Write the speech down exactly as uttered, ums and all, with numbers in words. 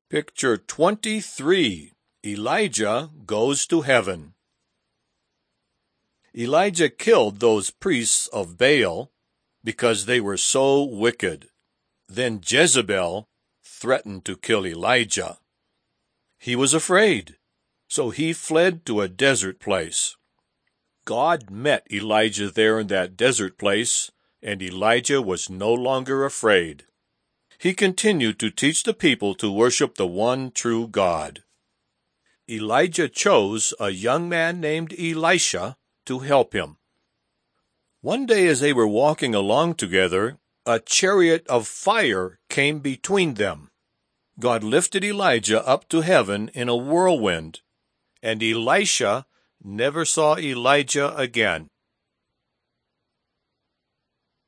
Picture twenty-three. Elijah goes to heaven. Elijah killed those priests of Baal because they were so wicked. Then Jezebel threatened to kill Elijah. He was afraid, so he fled to a desert place. God met Elijah there in that desert place, and Elijah was no longer afraid. He continued to teach the people to worship the one true God. Elijah chose a young man named Elisha to help him. One day as they were walking along together, a chariot of fire came between them. God lifted Elijah up to heaven in a whirlwind, and Elisha never saw Elijah again.